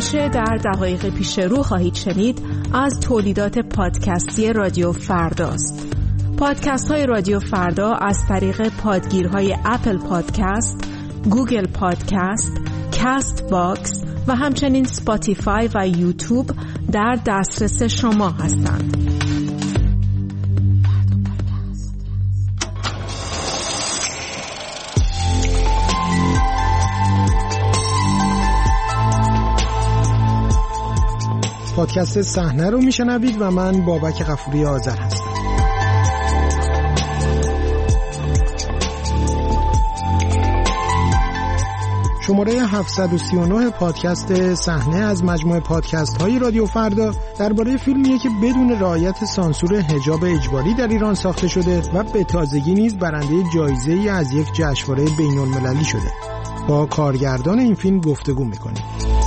آنچه در دقایق پیش رو خواهید شنید از تولیدات پادکستی رادیو فرداست. پادکست های رادیو فردا از طریق پادگیرهای اپل پادکست، گوگل پادکست، کاست باکس و همچنین اسپاتیفای و یوتیوب در دسترس شما هستند. پادکست صحنه رو میشنوید و من بابک غفوری آذر هستم. شماره 739 پادکست صحنه از مجموعه پادکست های رادیو فردا درباره فیلمیه که بدون رعایت سانسور حجاب اجباری در ایران ساخته شده و به تازگی نیز برنده جایزه‌ای از یک جشنواره بین‌المللی شده. با کارگردان این فیلم گفتگو میکنیم.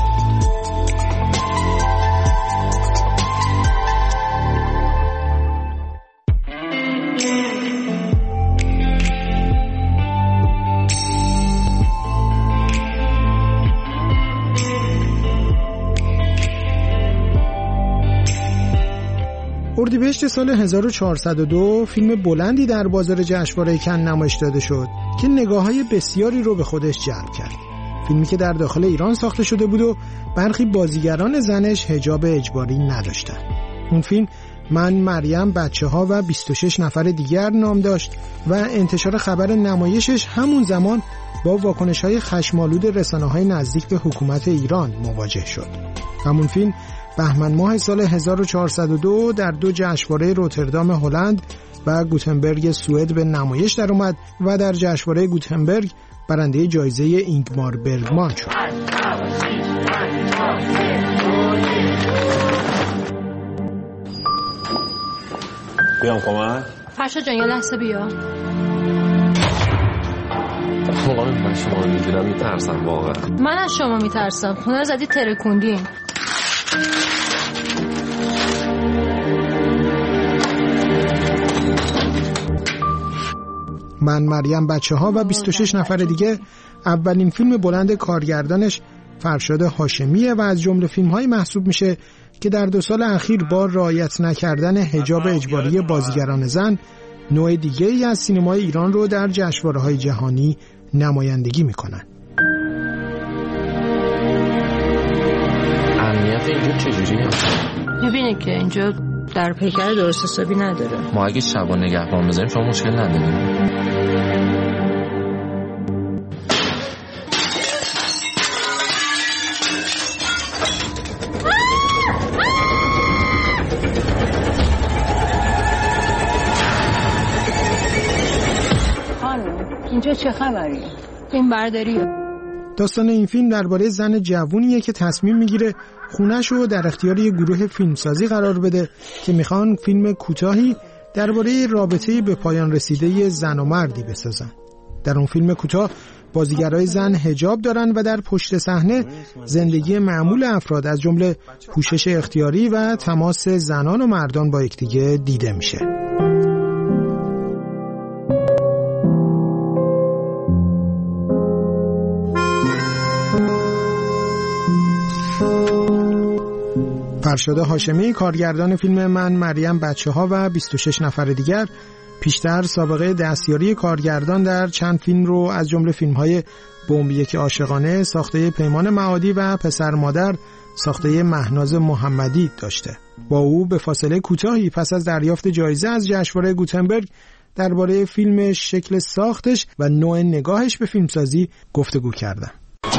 اردیبهشت سال 1402 فیلم بلندی در بازار جشنواره کن نمایش داده شد که نگاه‌های بسیاری رو به خودش جلب کرد. فیلمی که در داخل ایران ساخته شده بود و برخی بازیگران زنش حجاب اجباری نداشتند. اون فیلم من مریم بچه‌ها و 26 نفر دیگر نام داشت و انتشار خبر نمایشش همون زمان با واکنش‌های خشم‌آلود رسانه‌های نزدیک به حکومت ایران مواجه شد. همون فیلم بهمن ماه سال 1402 در دو جشنواره روتردام هلند و گوتنبرگ سوئد به نمایش در اومد و در جشنواره گوتنبرگ برنده جایزه اینگمار برگمان شد. بیام کمک؟ فرشاد جان یه لحظه بیا. واقعا من شما رو میدونم میترسم واقعا. من از شما میترسم. خونه رو زدی ترکوندین. من مریم بچه‌ها و 26 نفر دیگه اولین فیلم بلند کارگردانش فرشاد هاشمیه و از جمله فیلم‌هایی محسوب میشه که در 2 سال اخیر با رعایت نکردن حجاب اجباری بازیگران زن نوع دیگه‌ای از سینمای ایران رو در جشنواره‌های جهانی نمایندگی میکنن. امنیت اینجا چجوریه؟ میبینی که اینجا در پیکر درست حسابی نداره. ما اگه شبا نگهبان بذاریم شما مشکل نداریم. اینجا چه خبریه؟ این برداریه. داستان این فیلم درباره زن جوونیه که تصمیم میگیره خونه‌شو در اختیار یه گروه فیلمسازی قرار بده که میخوان فیلم کوتاهی درباره رابطه به پایان رسیده زن و مردی بسازن. در اون فیلم کوتاه بازیگرای زن حجاب دارن و در پشت صحنه زندگی معمول افراد از جمله پوشش اختیاری و تماس زنان و مردان با یکدیگه دیده میشه. فرشاد هاشمی کارگردان فیلم من مریم بچه‌ها و 26 نفر دیگر پیشتر سابقه دستیاری کارگردان در چند فیلم رو از جمله فیلم‌های بمب یک عاشقانه ساخته پیمان معادی و پسر مادر ساخته مهناز محمدی داشته. با او به فاصله کوتاهی پس از دریافت جایزه از جشنواره گوتنبرگ درباره فیلم، شکل ساختش و نوع نگاهش به فیلمسازی گفتگو کردم.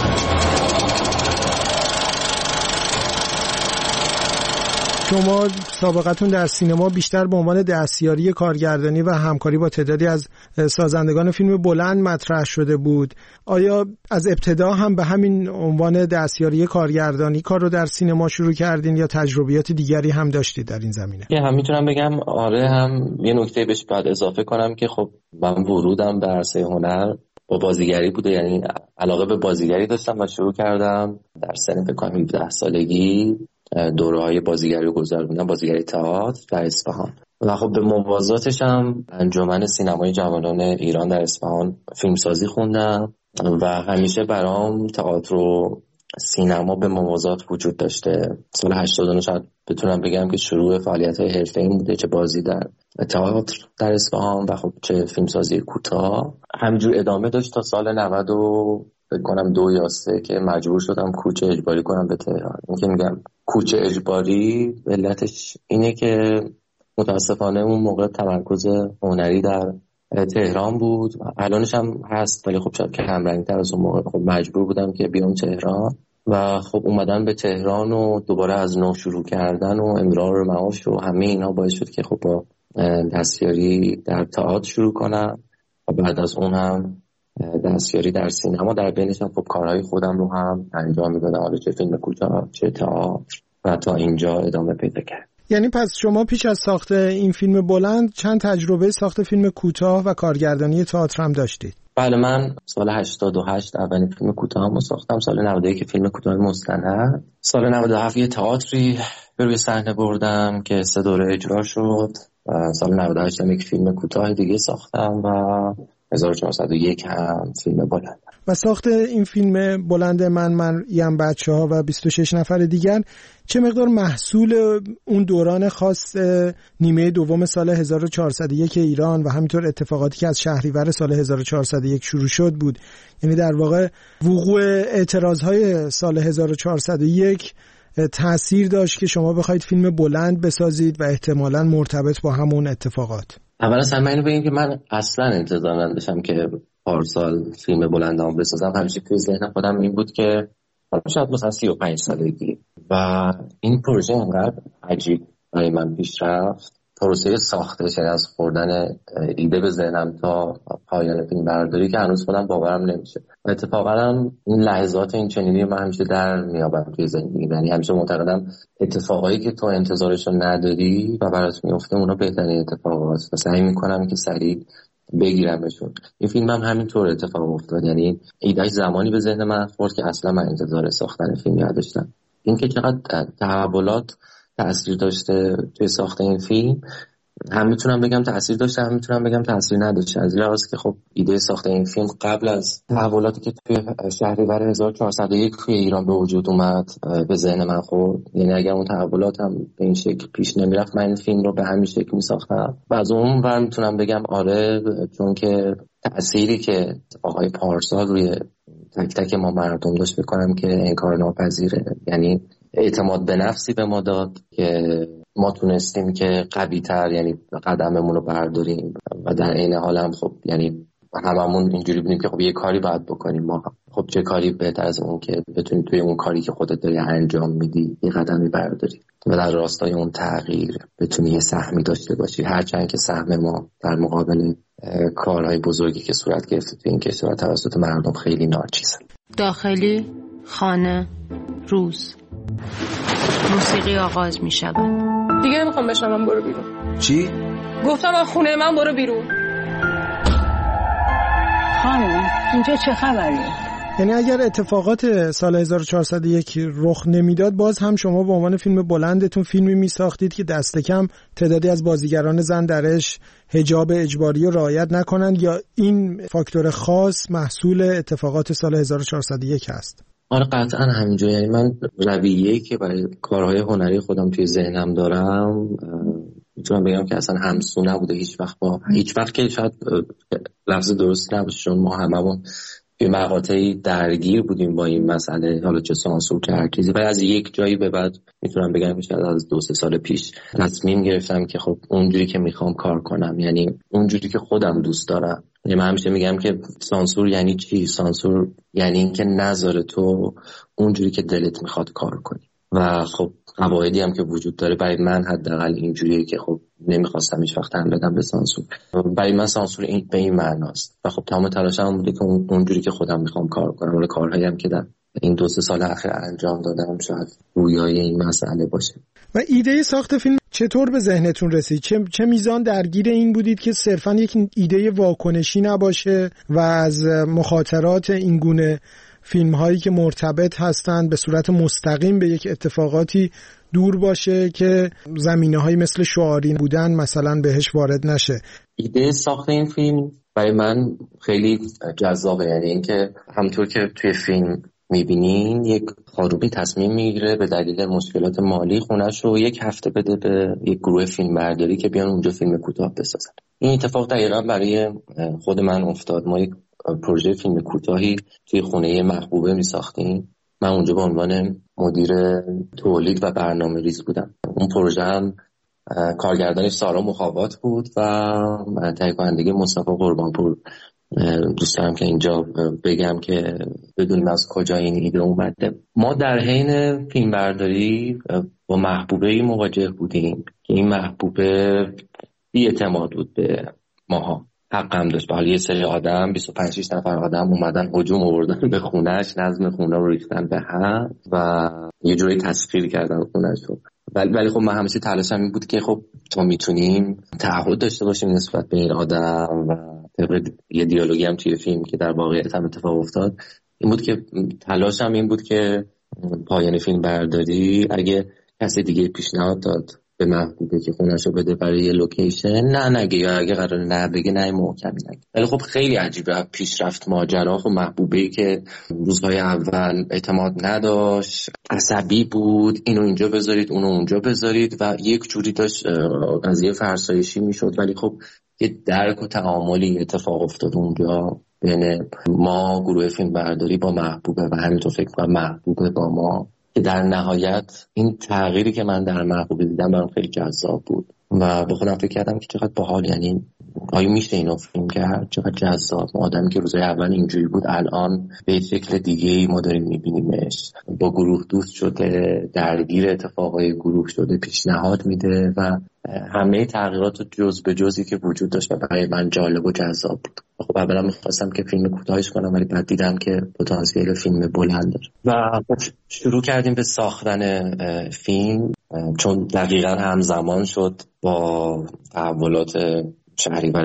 شما سابقتون در سینما بیشتر به عنوان دستیاری کارگردانی و همکاری با تعدادی از سازندگان فیلم بلند مطرح شده بود. آیا از ابتدا هم به همین عنوان دستیاری کارگردانی کار رو در سینما شروع کردین یا تجربیات دیگری هم داشتید در این زمینه؟ هم میتونم بگم آره، هم یه نکته بهش باید اضافه کنم که خب من ورودم در عرصه هنر با بازیگری بوده، یعنی علاقه به بازیگری داشتم و شروع کردم در سن فکر کنم 17 سالگی دوره‌های بازیگری رو گذروندم، بازیگری تئاتر در اصفهان و خب به موازاتش هم انجمن سینمای جوانان ایران در اصفهان فیلمسازی خوندم و همیشه برام تئاتر و سینما به موازات وجود داشته. سال 89 شاید بتونم بگم که شروع فعالیت‌های حرفه‌ای بوده، چه بازی در تئاتر در اصفهان و خب چه فیلمسازی کوتاه. همینجور ادامه داشت تا سال 90 فکر کنم 2 یا 3 که مجبور شدم کوچ اجباری کنم به تهران. این که میگم کوچ اجباری علتش اینه که متاسفانه اون موقع تمرکز هنری در تهران بود، الانش هم هست ولی خب شاید کمرنگ‌تر از اون موقع. خب مجبور بودم که بیام تهران و خب اومدن به تهران و دوباره از نو شروع کردن و امرار معاش و همه اینا باعث شد که خب با دستیاری در تئاتر شروع کنم و بعد از اون هم دستیاری در سینما. در بینش هم خب کارهای خودم رو هم انجام میدادم، حالا چه فیلم کوتاه چه تئاتر، و تا اینجا ادامه پیدا کرد. یعنی پس شما پیش از ساخت این فیلم بلند چند تجربه ساخت فیلم کوتاه و کارگردانی تئاتر هم داشتید؟ بله، من سال 88 اولین فیلم کوتاهمو ساختم، سال 91 فیلم کوتاه مستند، سال 97 یه تئاتری به روی صحنه بردم که 3 دوره اجرا شد، سال 98 هم یک فیلم کوتاه دیگه ساختم و 1401 هم فیلم بلند. و ساخت این فیلم بلند من یم بچه‌ها و 26 نفر دیگر چه مقدار محصول اون دوران خاص نیمه دوم سال 1401 ایران و همینطور اتفاقاتی که از شهریور سال 1401 شروع شد بود؟ یعنی در واقع وقوع اعتراضهای سال 1401 تأثیر داشت که شما بخواید فیلم بلند بسازید و احتمالاً مرتبط با همون اتفاقات؟ اول از همه اینو بگیم که من اصلا انتظار نداشتم که پارسال فیلم بلندام بسازم. همیشه توی ذهن خودم این بود که شاید مثلا 35 سالگی و این پروژه انقدر عجیب برای من پیش رفت، پروسه ساختش از خوردن ایده به ذهنم تا پایان فیلم برداری که هنوز خودم باورم نمیشه. و اتفاقا هم این لحظات این چنینی من همیشه در میابم توی زندگی. یعنی همیشه معتقدم اتفاقایی که تو انتظارش رو نداری و برات میفته اونا بهترین اتفاقات و سعی میکنم که سریع بگیرمشون. این فیلم هم همینطور اتفاق افتاد، یعنی ایدهش زمانی به ذهن من خورد که اصلا من انتظار ساختن فیلم نداشتم. این که چقدر تحولات تأثیر داشته توی ساخت این فیلم، هم میتونم بگم تأثیر داشته، هم میتونم بگم تأثیر نداشته. از لحاظ که خب ایده ساخت این فیلم قبل از تحولاتی که توی شهریور 1401 توی ایران به وجود اومد به ذهن من خورد. یعنی اگر اون تحولات هم به این شکل پیش نمیرفت من این فیلم رو به همین شکل میساختم. و از اون ور میتونم بگم آره، چون که تأثیری که آقای پارسال روی تک تک ما مردم داشت بکنم که انکارناپذیره. یعنی اعتماد به نفسی به ما داد که ما تونستیم که قوی تر یعنی قدممون رو برداریم و در این حال هم خب یعنی هممون اینجوری بودیم که خب یه کاری باید بکنیم ما. خب چه کاری بهتر از اون که بتونی توی اون کاری که خودت داری انجام میدی یه قدمی برداری و در راستای اون تغییر بتونی یه سهمی داشته باشی، هرچند که سهم ما در مقابل کارهای بزرگی که صورت گرفته توی این کشور توسط مردم خیلی ناچیزه. داخلی، خانه، روز، موسیقی آغاز می شود. دیگه نمیخوام بشنوم، برو بیرون. چی؟ گفتم از خونه من برو بیرون. خانم اینجا چه خبریه؟ یعنی اگر اتفاقات سال 1401 رخ نمیداد باز هم شما به عنوان فیلم بلندتون فیلمی میساختید که دست کم تعدادی از بازیگران زن درش حجاب اجباری رو رعایت نکنند، یا این فاکتور خاص محصول اتفاقات سال 1401 هست؟ آره قطعا همینجور. یعنی من رویه‌ای که برای کارهای هنری خودم توی ذهنم دارم میتونم بگم که اصلا همسو نبوده هیچ وقت که شاید لفظ درست نباشه، چون ما هممون توی مقاطعی درگیر بودیم با این مسئله، حالا چه سانسور چه هر چیزی. ولی از یک جایی به بعد میتونم بگم که شاید از 2-3 سال پیش تصمیم گرفتم که خب اونجوری که میخوام کار کنم، یعنی اونجوری که خودم دوست دارم. یعنی من همیشه میگم که سانسور یعنی چی؟ سانسور یعنی این که نذاره تو اونجوری که دلت میخواد کار کنی و خب قواعدی هم که وجود داره. برای من حداقل اینجوریه که خب نمیخواستم هیچ وقت هم بدم به سانسور. برای من سانسور به این معناست و خب تمام تلاشم بوده که اونجوری که خودم میخوام کار کنم. ولی کارهایی هم که در این 2-3 سال اخیر انجام دادم شاید رویای این مسئله باشه. و ایده ساخت فیلم چطور به ذهنتون رسید؟ چه میزان درگیر این بودید که صرفاً یک ایده واکنشی نباشه و از مخاطرات این گونه فیلم هایی که مرتبط هستند به صورت مستقیم به یک اتفاقاتی دور باشه که زمینه هایی مثل شعاری بودن مثلا بهش وارد نشه؟ ایده ساخت این فیلم برای من خیلی جذابه. یعنی اینکه همونطور که توی فیلم میبینین یک خانومی تصمیم میگیره به دلیل مشکلات مالی خونش رو 1 هفته بده به یک گروه فیلم برداری که بیان اونجا فیلم کوتاه بسازن. این اتفاق دقیقا برای خود من افتاد. ما یک پروژه فیلم کوتاهی توی خونه محبوبه میساختیم. من اونجا به عنوان مدیر تولید و برنامه‌ریزی بودم. اون پروژه هم کارگردانش سارا مخابات بود و تهیه کننده مصطفی قربانپور. دوست دارم که اینجا بگم که بدونیم از کجا این ایده اومده. ما در حین فیلم برداری با محبوبه‌ای مواجه بودیم که این محبوبه بی‌اعتماد بود به ماها. حق هم داشت. حالا یه سری آدم 25-6 نفر آدم اومدن هجوم آوردن به خونه‌اش، نظم خونه رو ریختن به هم و یه جوری تسخیر کردن خونه‌اش رو. ولی خب من همیشه تلاشم این بود که خب ما میتونیم تعهد داشته باشیم نسبت به این آدم و طبق یه دیالوگی هم توی فیلم که در واقعیت هم اتفاق افتاد این بود که تلاشم این بود که پایان فیلم برداری اگه کسی دیگه پیشنهاد داد به محبوبه که خونه‌شو بده برای یه لوکیشن نگه، یا اگه قراره نه بگه نه محکمی نگه. ولی خب خیلی عجیبه پیشرفت ماجرا. خب محبوبه‌ای که روزهای اول اعتماد نداشت، عصبی بود، اینو اینجا بذارید اونو اونجا بذارید و یک جوری داشت قضیه فرسایشی میشد. ولی خب یه درک و تعاملی اتفاق افتاد اونجا بین ما گروه فیلم برداری با محبوبه و همینطور فکر کنم محبوبه با ما، که در نهایت این تغییری که من در محبوبه دیدم برام خیلی جذاب بود و به خودم فکر کردم که چقدر باحال، یعنی آیا میشه اینو فیلم کرد؟ چقدر جذاب. آدمی که روزهای اول اینجوری بود الان به شکل دیگه‌ای ما داریم میبینیمش، با گروه دوست شده، درگیر اتفاقای گروه شده، پیشنهاد میده و همه تغییرات جز به جزی که وجود داشت و برای من جالب و جذاب بود. خب اولا میخواستم که فیلم کوتاهش کنم ولی بعد دیدم که پتانسیل فیلم بلند داره و شروع کردیم به ساختن فیلم، چون دقیقاً همزمان شد با تحولات شهریور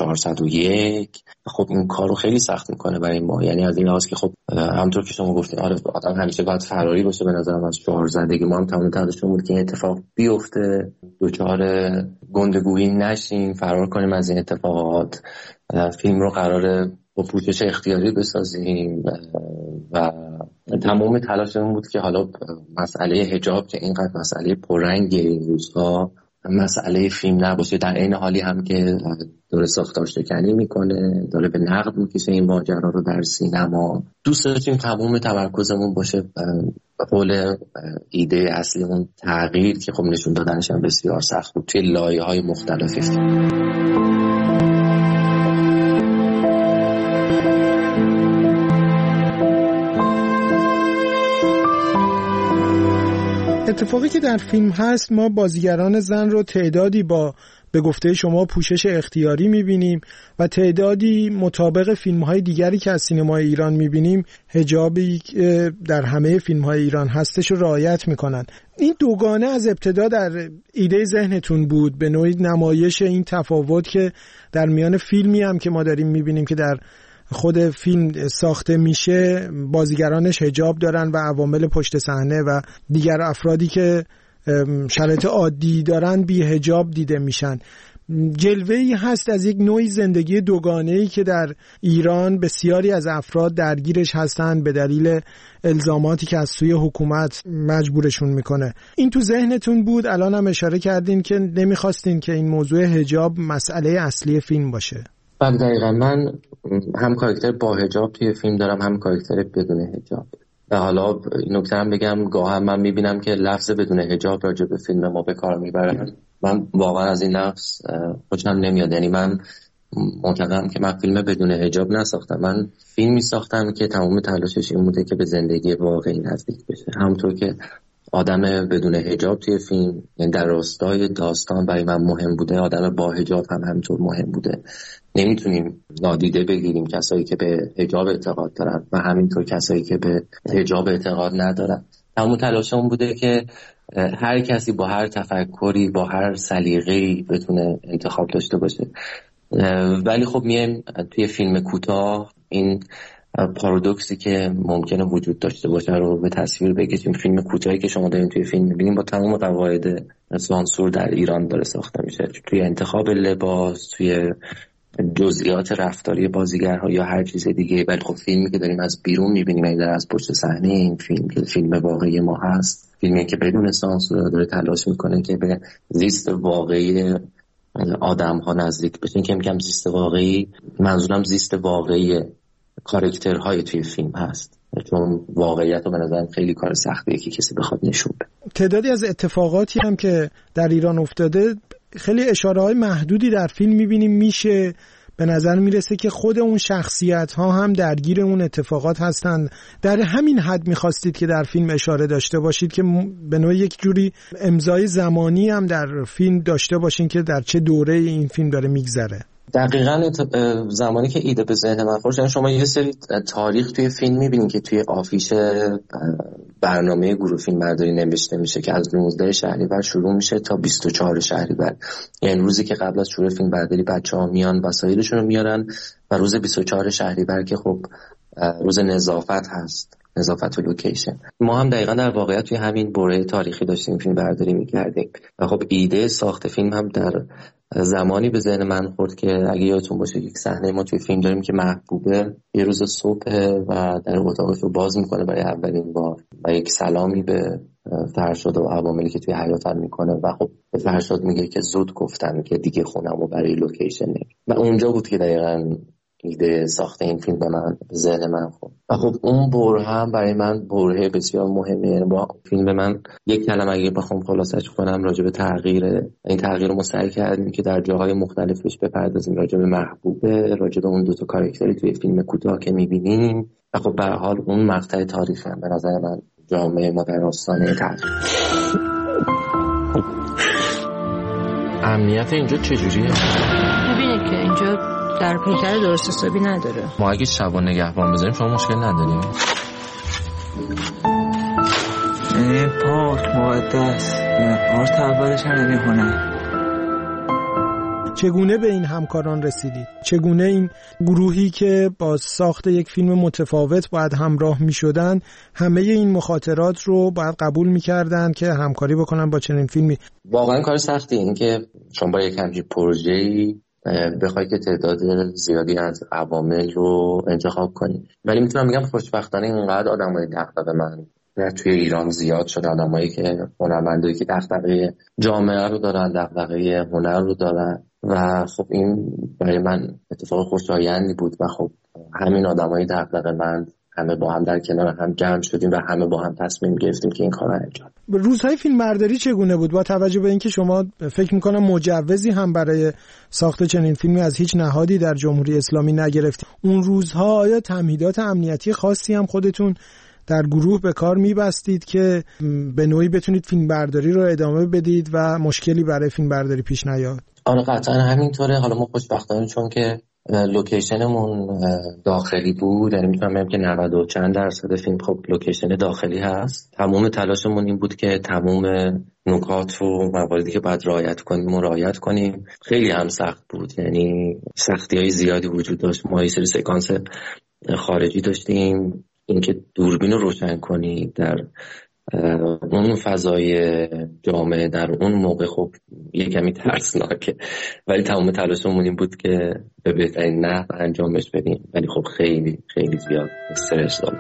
1401. خب این کارو خیلی سخت میکنه برای ما، یعنی از این لحاظ که خب همونطور که شما گفتین آره آدم همیشه باید فراری باشه. به نظرم از 4 زدگی ما هم تمام تلاشمون بود که این اتفاق بیفته، دوچار گندگویی نشیم، فرار کنیم از این اتفاقات. فیلم رو قراره با پوشش اختیاری بسازیم و تمام تلاشمون بود که حالا مسئله حجاب که اینقدر مسئله پررنگ این روزها مسئله فیلم نباشه، در این حالی هم که داره ساختار شکنی میکنه، داره به نقد میکشه این ماجرا رو در سینما. دوست داشتیم تمام تمرکزمون باشه قول ایده اصلیمون تغییر که خب نشون دادنش هم بسیار سخت بود توی لایه‌های مختلفی. اتفاقی که در فیلم هست، ما بازیگران زن رو تعدادی با به گفته شما پوشش اختیاری میبینیم و تعدادی مطابق فیلم‌های دیگری که از سینمای ایران میبینیم حجابی در همه فیلم‌های ایران هستش رو رعایت میکنن. این دوگانه از ابتدا در ایده ذهنتون بود به نوعی نمایش این تفاوت که در میان فیلمی هم که ما داریم میبینیم که در خود فیلم ساخته میشه بازیگرانش حجاب دارن و عوامل پشت صحنه و دیگر افرادی که شرایط عادی دارن بی حجاب دیده میشن. جلوه‌ای هست از یک نوعی زندگی دوگانه‌ای که در ایران بسیاری از افراد درگیرش هستن به دلیل الزاماتی که از سوی حکومت مجبورشون میکنه. این تو ذهنتون بود؟ الان هم اشاره کردین که نمیخواستین که این موضوع حجاب مسئله اصلی فیلم باشه. بله دقیقا. من هم کاراکتر با حجاب توی فیلم دارم هم کاراکتر بدون حجاب. و حالا این نکته هم بگم گاهم من میبینم که لفظ بدون حجاب راجع به فیلم ما به کار میبرن. من واقعا از این لفظ خوشم نمیاد. یعنی من معتقدم که من فیلم بدون حجاب نساختم، من فیلمی ساختم که تمام تلاشش این بوده که به زندگی واقعی نزدیک بشه. همونطور که آدم بدون حجاب توی فیلم یعنی در راستای داستان برای من مهم بوده، آدم با حجاب هم همینطور مهم بوده. نمیتونیم نادیده بگیریم کسایی که به حجاب اعتقاد دارن و همینطور کسایی که به حجاب اعتقاد ندارن. تمام تلاشمون بوده که هر کسی با هر تفکری با هر سلیقه‌ای بتونه انتخاب داشته باشه. ولی خب میایم توی فیلم کوتاه این پارادوکسی که ممکنه وجود داشته باشه رو به تصویر بکشیم. فیلم کوتاهی که شما دارین توی فیلم می‌بینیم با تمام قواعد سانسور در ایران داره ساخته میشه، توی انتخاب لباس، توی جزئیات رفتاری بازیگرها یا هر چیز دیگه، ولی خب فیلمی که داریم از بیرون می‌بینیم، یعنی از پشت صحنه این فیلم که فیلم واقعی ما هست، فیلمی که بدون سانسور داره تلاش میکنه که به زیست واقعی آدم‌ها نزدیک بشه. که میگم زیست واقعی، منظورم زیست واقعی کاراکترهای توی فیلم هست، چون واقعیت رو به نظرم خیلی کار سختیه که کسی بخواد نشون بده. تعدادی از اتفاقاتی هم که در ایران افتاده، خیلی اشاره‌های محدودی در فیلم می‌بینیم. میشه به نظر میرسه که خود اون شخصیت‌ها هم درگیر اون اتفاقات هستند. در همین حد می‌خواستید که در فیلم اشاره داشته باشید که به نوعی یک جوری امضای زمانی هم در فیلم داشته باشین که در چه دوره این فیلم داره میگذره. دقیقاً زمانی که ایده به ذهن من خورد، شما یه سری تاریخ توی فیلم می‌بینید که توی آفیش برنامه گروه فیلم برداری نوشته میشه که از 19 شهریور شروع میشه تا 24 شهریور، یعنی روزی که قبل از شروع فیلم برداری بچه‌ها میان وسایلشون رو میارن و روز 24 شهریور که خب روز نظافت هست، نظافت و لوکیشن. ما هم دقیقاً در واقعیت توی همین بره تاریخی داشتیم فیلم برداری می‌کردیم و خب ایده ساخت فیلم هم در زمانی به ذهن من خورد که اگه یادتون باشه یک صحنه ما توی فیلم داریم که محبوبه یه روز صبح و در اتاقش رو باز میکنه برای اولین بار و یک سلامی به فرشاد و عواملی که توی حیاتن میکنه و خب به فرشاد میگه که زود گفتم که دیگه خونمو برای لوکیشن نمی. و اونجا بود که دقیقاً ایده ساخت این فیلم به ذهن من خورد و خب اون بره هم برای من بره بسیار مهمه. با فیلم من یک کلمه اگه بخوام خلاصش کنم راجع به تغییر، این تغییر رو ما سعی کردیم که در جاهای مختلفش بپردازیم، راجع به محبوبه، راجع به اون دو تا کاراکتری توی فیلم کوتاه که می‌بینیم و خب به هر حال اون مقطع تاریخی هم به نظر من جامعه ما در آستانه تغییر. امنیت اینجا چجوریه؟ ببینید که اینجا در پیکر درست حسابی نداره. ما اگه شبا نگهبان بذاریم شما مشکل نداریم؟ پارک مقدس، پارک اولش هم هنر. چگونه به این همکاران رسیدید؟ چگونه این گروهی که با ساخت یک فیلم متفاوت باید همراه می شدن همه این مخاطرات رو باید قبول می کردن که همکاری بکنن با چنین فیلمی؟ واقعا کار سختی این که شما با یک همچین پروژه‌ای بخوای که تعداد زیادی از عوامل رو انتخاب کنی، ولی میتونم بگم خوشبختانه اینقدر آدمای دغدغه من توی ایران زیاد شد، آدمایی که هنرمندایی که دغدغه جامعه رو دارن، دغدغه هنر رو دارن و خب این برای من اتفاق خوشایندی بود و خب همین آدمای دغدغه من همه با هم در کنار هم جمع شدیم و همه با هم تصمیم گرفتیم که این کار رو انجام بدیم. روزهای فیلمبرداری چگونه بود با توجه به اینکه شما فکر می‌کنم مجوزی هم برای ساخت چنین فیلمی از هیچ نهادی در جمهوری اسلامی نگرفتید؟ اون روزها آیا تمهیدات امنیتی خاصی هم خودتون در گروه به کار می‌بستید که به نوعی بتونید فیلمبرداری رو ادامه بدید و مشکلی برای فیلمبرداری پیش نیاد؟ آره قطعا همینطوره. حالا ما خوشبختانه چون که لوکیشنمون داخلی بود، یعنی میتونم بگم که 90 و چند درصد فیلم خب لوکیشن داخلی هست. تمام تلاشمون این بود که تمام نکات و مواردی که باید رعایت کنیم. خیلی هم سخت بود، یعنی سختی‌های زیادی وجود داشت. ما یه سری سکانس خارجی داشتیم، اینکه دوربین رو روشن کنی در اون فضای جامعه در اون موقع خب یه کمی ترسناکه، ولی تمام تلاشمون این بود که به بهترین نحو انجامش بدیم، ولی خب خیلی خیلی زیاد استرس داشت.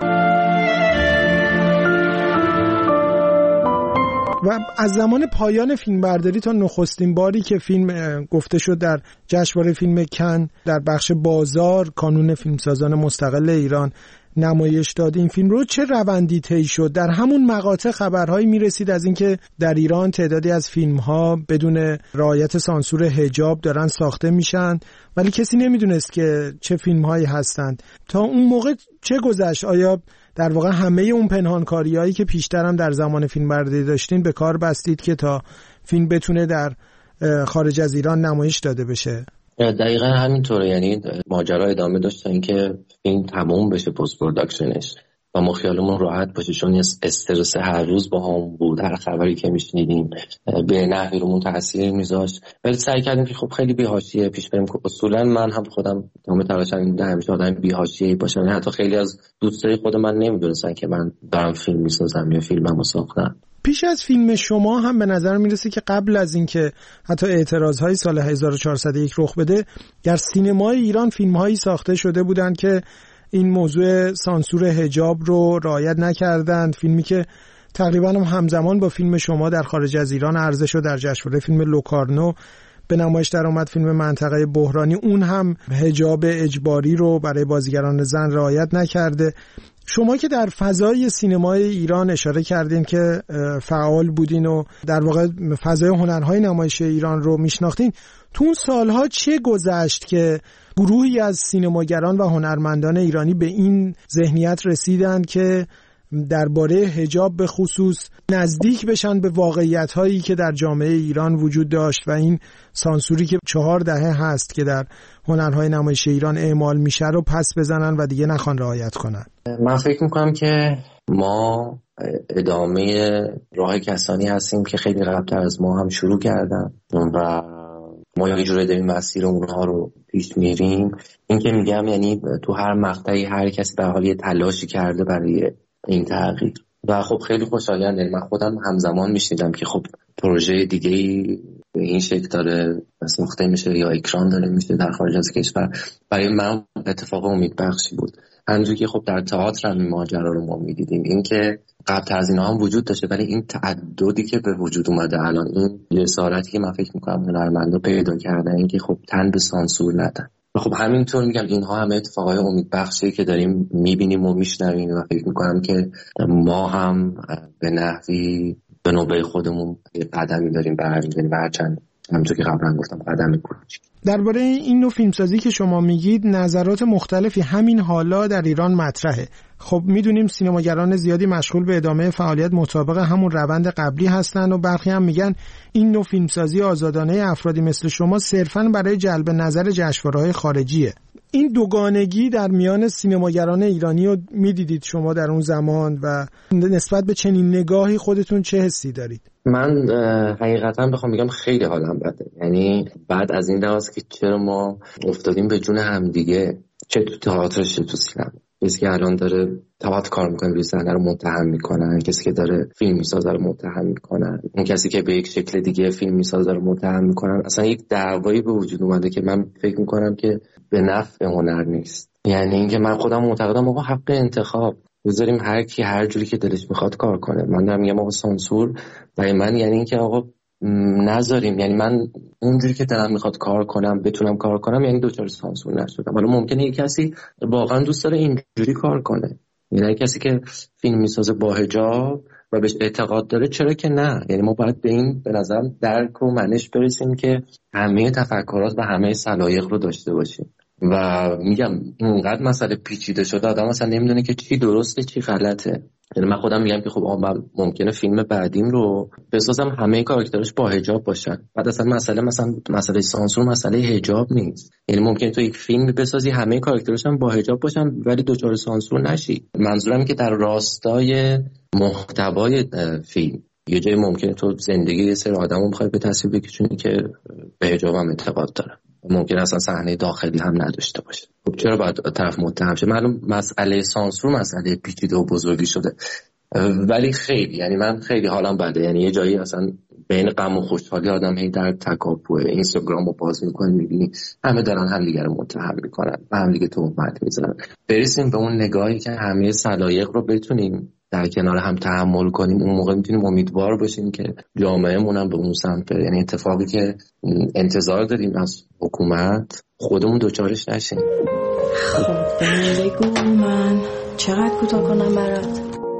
و از زمان پایان فیلمبرداری تا نخستین باری که فیلم گفته شد در جشنواره فیلم کن در بخش بازار کانون فیلمسازان مستقل ایران نمایش داد، این فیلم رو چه روندی طی شد؟ در همون مقاطع خبرهایی میرسید از اینکه در ایران تعدادی از فیلم‌ها بدون رعایت سانسور حجاب دارن ساخته میشن، ولی کسی نمیدونست که چه فیلم‌هایی هستند. تا اون موقع چه گذشت؟ آیا در واقع همه اون پنهانکاری‌هایی که پیشتر هم در زمان فیلمبرداری داشتین به کار بستید که تا فیلم بتونه در خارج از ایران نمایش داده بشه؟ دقیقا همینطوره، یعنی ماجرا ادامه داشت تا اینکه این تموم بشه پست پروداکشنش و ما خیالمون راحت باشه، چون استرس هر روز با هم بود، هر خبری که میشنیدیم به نحوی رومون تاثیر میذاشت، ولی سعی کردیم که خب خیلی بی‌حاشیه پیش بریم. اصولا من هم خودم تمام تلاشم همیشه آدم بی‌حاشیه‌ای باشم، یعنی حتی خیلی از دوستای خود من نمیدونستن که من دارم فیلم میسازم یا فیلممو ساختم. پیش از فیلم شما هم به نظر میرسه که قبل از اینکه حتی اعتراضهای سال 1401 رخ بده، در سینمای ایران فیلم‌هایی ساخته شده بودند که این موضوع سانسور حجاب رو رعایت نکردند. فیلمی که تقریبا همزمان با فیلم شما در خارج از ایران عرضه شد در جشنواره فیلم لوکارنو به نمایش در آمد، فیلم منطقه بحرانی، اون هم حجاب اجباری رو برای بازیگران زن رعایت نکرده. شما که در فضای سینمای ایران اشاره کردین که فعال بودین و در واقع فضای هنرهای نمایشی ایران رو میشناختین، تو اون سالها چه گذشت که گروهی از سینماگران و هنرمندان ایرانی به این ذهنیت رسیدند که درباره حجاب به خصوص نزدیک بشن به واقعیت‌هایی که در جامعه ایران وجود داشت و این سانسوری که 4 دهه هست که در هنرهای نمایشی ایران اعمال میشه رو پس بزنن و دیگه نخوان رعایت کنن؟ من فکر میکنم که ما ادامه راه کسانی هستیم که خیلی قبل‌تر از ما هم شروع کردن و ما یه جوری داریم مسیر اونها رو پیش میریم. این که میگم یعنی تو هر مقطعی هر کسی به حال یه تلاشی کرده برای این تغییر و خب خیلی خوشحالم. من خودم همزمان میشنیدم که خب پروژه دیگه‌ای به این شکل داره ساخته میشه یا اکران داره میشه در خارج از کشور. برای من اتفاق امیدبخشی بود. همونجوری که خب در تئاتر هم این ماجرا رو ما میدیدیم، این که قبل از اینا هم وجود داشته، ولی این تعددی که به وجود اومده الان، این جسارتی که من فکر میکنم هنرمندا پیدا کردن، این که خب تن به سانسور ندن. خب همینطور میگم اینها همه اتفاقای امیدبخشی که داریم میبینیم و میشنویم و فکر میکنم که ما هم به نحوی به نوبه خودمون یه قدمی داریم برمی‌داریم و هرچند همونطور که قبلا گفتم قدم کوچیک. درباره این نوع فیلمسازی که شما میگید نظرات مختلفی همین حالا در ایران مطرحه. خب میدونیم سینماگران زیادی مشغول به ادامه فعالیت مطابق همون روند قبلی هستن و برخی هم میگن این نوع فیلمسازی آزادانه افرادی مثل شما صرفاً برای جلب نظر جشنواره‌های خارجیه. این دوگانگی در میان سینماگران ایرانی رو میدیدید شما در اون زمان و نسبت به چنین نگاهی خودتون چه حسی دارید؟ من حقیقتا بخوام بگم خیلی حالم بده. یعنی بعد از این لحاظ که چرا ما افتادیم به جون همدیگه، چه تو تئاتر چه تو سینما. کسی که الان داره تئاتر کار میکنه روی صحنه رو متهم میکنن، کسی که داره فیلم میسازه رو متهم میکنن، اون کسی که به یک شکل دیگه فیلم میسازه رو متهم میکنن. اصلا یک دعوایی به وجود اومده که من فکر میکنم که به نفع هنر نیست. یعنی اینکه من خودم معتقدم آقا حق انتخاب بذاریم، هر کی هر جوری که دلش میخواد کار کنه. من دارم میگم آقا سانسور برای من یعنی اینکه آقا نذاریم، یعنی من اونجوری که دلم میخواد کار کنم بتونم کار کنم، یعنی دوچار سانسور نشدم. حالا ممکنه یک کسی واقعا دوست داره اینجوری کار کنه، یعنی کسی که فیلم میسازه با حجاب و بهش اعتقاد داره، چرا که نه. یعنی ما باید به این به نظرم درک و منش برسیم که همه تفکرات و همه سلایق رو داشته باشیم. و میگم اینقدر مسئله پیچیده شده آدم اصلا نمیدونه که چی درسته چی غلطه. یعنی من خودم میگم که خب من ممکنه فیلم بعدیم رو بسازم همه کاراکترش با حجاب باشن، بعد اصلا مسئله سانسور مسئله حجاب نیست. یعنی ممکنه تو یک فیلم بسازی همه کاراکترش هم با حجاب باشن ولی دچار سانسور نشی. منظورم که در راستای محتوای فیلم یه جایی ممکنه تو زندگی یه سری آدمو بخوای به تصویر بکشونی که به حجاب هم اعتقاد دارن، ممکن اصلا صحنه داخلی هم نداشته باشه. خب چرا باید طرف متهم شه؟ معلوم مسئله سانسور مسئله پیچیده و بزرگی شده، ولی خیلی یعنی من خیلی حالم بده. یعنی یه جایی اصلا بین غم و خوشحالی آدم هی در تکاپوه. اینستاگرام رو باز می‌کنی می‌بینی همه دارن همدیگه رو متهم می‌کنن و همدیگه تهمت می‌زنن. برسیم به اون نگاهی که همه سلایق رو بتونیم در کنار هم تحمل کنیم، اون موقع میتونیم امیدوار باشیم که جامعه‌مون هم به اون سمت بره. یعنی اتفاقی که انتظار داریم از حکومت خودمون دوچارش نشیم. خب بگو من چقدر کوتاه کنم برات؟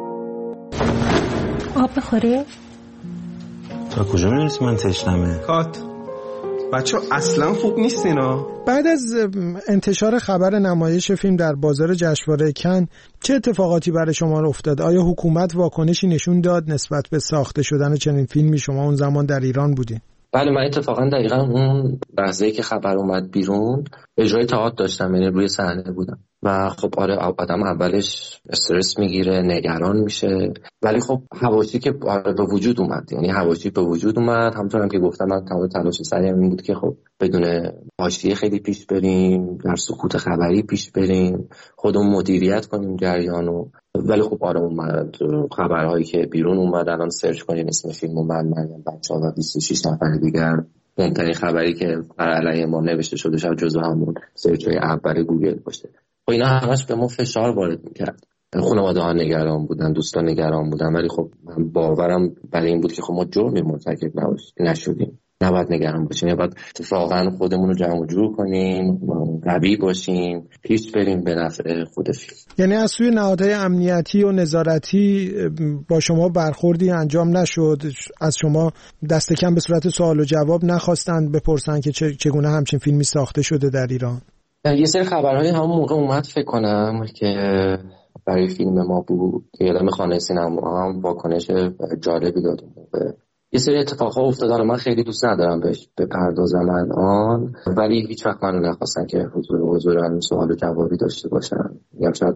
آب بخوری؟ تا کجا میرسی من تشنمه؟ کات بچه اصلا خوب نیست اینا. بعد از انتشار خبر نمایش فیلم در بازار جشنواره کن چه اتفاقاتی برای شما افتاد؟ آیا حکومت واکنشی نشون داد نسبت به ساخته شدن چنین فیلمی؟ شما اون زمان در ایران بودین؟ بله، من اتفاقا دقیقا اون لحظه‌ای که خبر اومد بیرون اجرای تئاتر داشتم، یعنی روی صحنه بودم و خب آره آدم اولش استرس میگیره، نگران میشه، ولی خب حواشی که به وجود اومد، یعنی حواشی به وجود اومد. همونطورم که گفتم من تمام تلاش سعیم این بود که خب بدون حاشیه خیلی پیش بریم، در سکوت خبری پیش بریم، خودمون مدیریت کنیم جریانو. ولی خب آره اومد خبرهایی که بیرون اومد، الان سرچ کنین اسم فیلم اومد، مریم بچه‌ها و 26 نفر دیگر، مهمترین خبری که بر علیه ما نوشته شده شاید جزو همون سرچ‌های اول گوگل باشه. خب اینا همش به ما فشار وارد می‌کرد. خانواده‌ها نگران بودن، دوستان نگران بودن، ولی خب من باورم برای این بود که خب ما جرمی مرتکب نشدیم، نباید نگران باشیم، نباید اتفاقا خودمون رو جمع جور کنیم، قوی باشیم، پیش بریم به نفع خود فیلم. یعنی از سوی نهادهای امنیتی و نظارتی با شما برخوردی انجام نشد؟ از شما دست کم به صورت سوال و جواب نخواستند بپرسن که چگونه همچین فیلمی ساخته شده در ایران؟ یه سری خبرهای همون موقع اومد فکر کنم که برای فیلم ما بود، یادم خانه سینما هم واکنش جالبی داد. یه سری اتفاقا افتادن، من خیلی دوست ندارم بهش بپردازم الان، ولی هیچ وقت منو نخواستن که حضور سوال و جوابی داشته باشن. یا شاید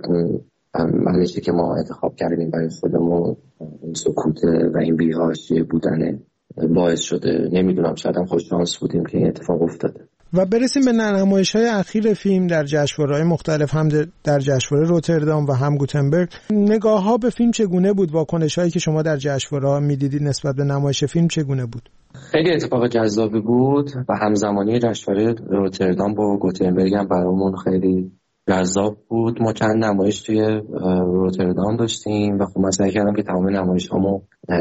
منشی که ما انتخاب کردیم برای خودمون این سکوت و این بی‌حاشیه بودن باعث شده. نمیدونم، شاید هم خوش شانس بودیم که این اتفاق افتاده. و برسیم به نمایش‌های اخیر فیلم در جشنواره‌های مختلف، هم در جشنواره روتردام و هم گوتنبرگ. نگاه‌ها به فیلم چگونه بود؟ واکنش‌هایی که شما در جشنواره‌ها می‌دیدید نسبت به نمایش فیلم چگونه بود؟ خیلی اتفاق جذابی بود و همزمانی جشنواره روتردام با گوتنبرگ هم برامون خیلی جذاب بود. ما چند نمایش توی روتردام داشتیم و خب من سعی کردم که تمام نمایش‌هامو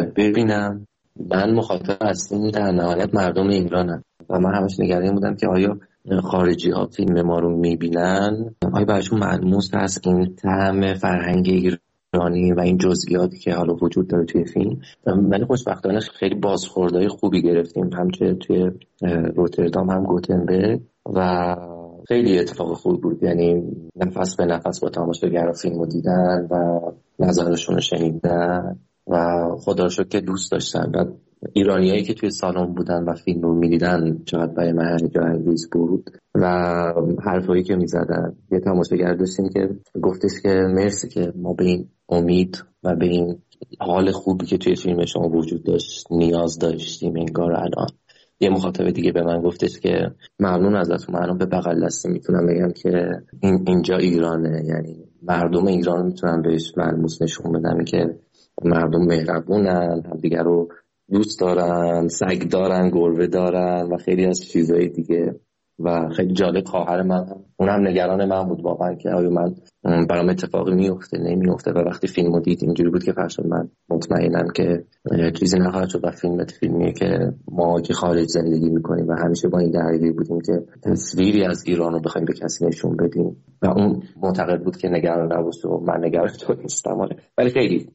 ببینم. من مخاطب اصلی در نهایت مردم ایرانم و من همش نگران بودم که آیا خارجی ها فیلم ما رو میبینن، آیا براشون ملموس هست این طعم فرهنگ ایرانی و این جزئیاتی که حالا وجود داره توی فیلم. ولی خوشبختانه خیلی بازخوردهای خوبی گرفتیم، همچنین توی روتردام هم گوتنبرگ، و خیلی اتفاق خوبی بود. یعنی نفس به نفس با تماشاگرها فیلم رو دیدن و نظرشون رو شنیدن و خدا رو شکر که دوست داشتن. و ایرانیایی که توی سالن بودن و فیلم رو می‌دیدن چقدر برای من جایزه بود و حرفایی که می‌زدن. یه تماشاگر داشتیم که گفتش که مرسی که ما به این امید و به این حال خوبی که توی فیلم شما وجود داشت نیاز داشتیم انگار الان. یه مخاطب دیگه به من گفتش که ممنون ازتون، من به بغل دست میتونم بگم که اینجا ایرانه، یعنی مردم ایران رو میتونم بهش ملموس نشون بدم که مردم مهربونن، همدیگه رو دوست دارن، سگ دارن، گربه دارن و خیلی از چیزهای دیگه. و خیلی جالب خواهر من اونم نگران من بود واقعا که آیا من برام اتفاقی میفته نمیفته، و وقتی فیلمو دید اینجوری بود که فرشاد من مطمئنم که چیزی نخواهد شد و فیلمیه که ما که خارج زندگی میکنیم و همیشه با این درگیری بودیم که تصویری از ایران رو بخوایم به کسی نشون بدیم و اون معتقد بود که نگران نباشه و من نگران تو نیستم. ولی خیلی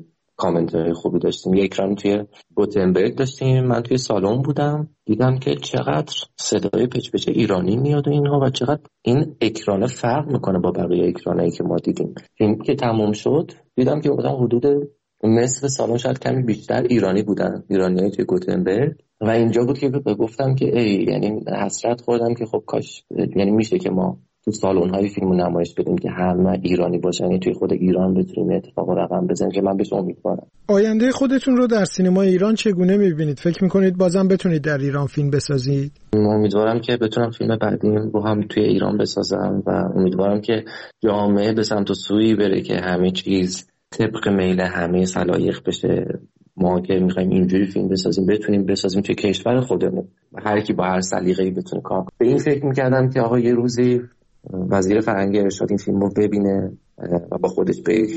کامنت خوبی داشتیم. یک اکران توی گوتنبرگ داشتیم، من توی سالن بودم، دیدم که چقدر صدای پچ ایرانی میاد و اینها و چقدر این اکران فرق میکنه با بقیه اکرانایی که ما دیدیم. فیلم که تموم شد دیدم که حدود نصف سالن شاید کمی بیشتر ایرانی بودن، ایرانیای توی گوتنبرگ، و اینجا بود که گفتم که یعنی حسرت خوردم که خب کاش، یعنی میشه که ما تو سالن‌های فیلم نمایش بدیم که همه ایرانی باشن، یعنی توی خود ایران بتونیم اتفاق رقم بزنیم که من بهش امیدوارم. آینده خودتون رو در سینما ایران چگونه می‌بینید؟ فکر می‌کنید بازم بتونید در ایران فیلم بسازید؟ امیدوارم که بتونم فیلم بعدیم رو هم توی ایران بسازم و امیدوارم که جامعه به سمت و سوی بره که همه چیز طبق میل همه سلایق بشه. ما که می‌خوایم اینجوری فیلم بسازیم بتونیم بسازیم توی کشور خودمون و هر کی با هر سلیقه‌ای بتونه کار کنه. به این فکر می‌کردم که آقا یه روزی وزیر فرهنگ ارشاد این فیلم رو ببینه و با خودش به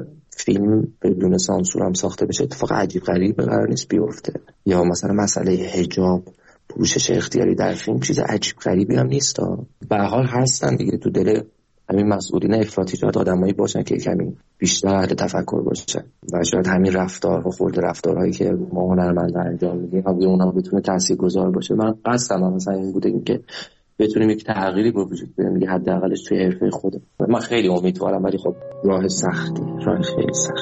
فیلم بدون سانسور هم ساخته بشه. اتفاق عجیب غریبی قرار نیست بیفته. یا مثلا مسئله حجاب، پوشش اختیاری در فیلم چیز عجیب غریبی هم نیست. به هر حال هستن دیگه تو دل همین مسئولین افراطی شاید آدمایی باشن که کمی بیشتر اهل تفکر باشن و شاید همین رفتار و خورد رفتارهایی که ما هنرمندا انجام میدیم هم اونها بتونه تاثیرگذار باشه. من قصدم مثلا این بوده که بتونیم یک تغییری به وجود بیاریم، حداقلش توی حرفه خودم. من خیلی امیدوارم، ولی خب راه سختی، راه خیلی سخت.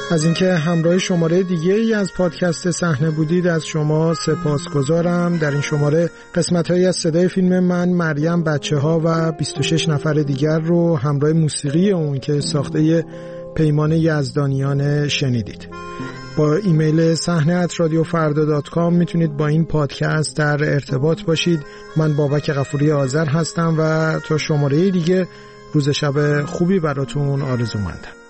از اینکه همراه شماره دیگه ای از پادکست صحنه بودید از شما سپاسگزارم. در این شماره قسمت‌هایی از صدای فیلم من، مریم، بچه‌ها و 26 نفر دیگر رو همراه موسیقی اون که ساخته پیمان یزدانیان شنیدید. با ایمیل sahne@radiofarda.com میتونید با این پادکست در ارتباط باشید. من بابک غفوری آذر هستم و تا شماره دیگه روز شب خوبی براتون آرزومندم.